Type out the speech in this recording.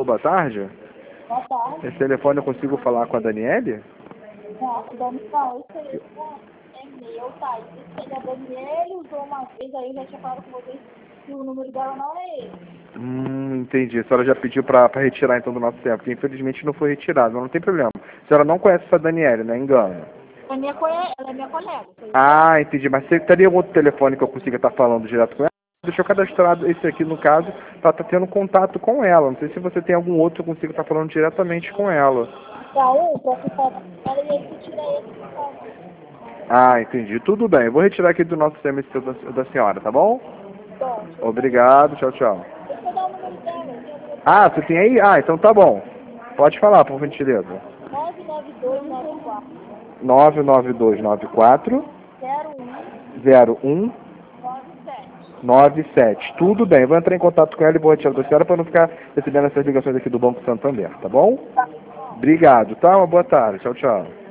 Alô, boa tarde. Boa tarde. Esse telefone eu consigo falar com a Daniele? Não, esse telefone é meu, tá? Esse é da Daniele, usou uma vez, aí eu já tinha falado com vocês que o número dela não é esse. Entendi. A senhora já pediu pra retirar então do nosso tempo, porque infelizmente não foi retirado, mas não tem problema. A senhora não conhece essa Daniele, né? Engano. Ela é minha colega. Ah, entendi. Mas você teria outro telefone que eu consiga estar falando direto com ela? Deixa eu cadastrar esse aqui, no caso, para estar tendo contato com ela. Não sei se você tem algum outro que eu consiga estar falando diretamente com ela. Pra ficar ela e ele tira esse por favor. Ah, entendi. Tudo bem. Eu vou retirar aqui do nosso sistema esse da senhora, tá bom? Então, Obrigado. Tchau, tchau. deixa eu dar o número dela. Ah, você tem aí? Ah, então tá bom. Pode falar, por gentileza. 99294 99294 0197. 0197. Tudo bem. Eu vou entrar em contato com ela e vou retirar da senhora para não ficar recebendo essas ligações aqui do Banco Santander, tá bom? Tá. Obrigado, tá? Uma boa tarde. Tchau, tchau.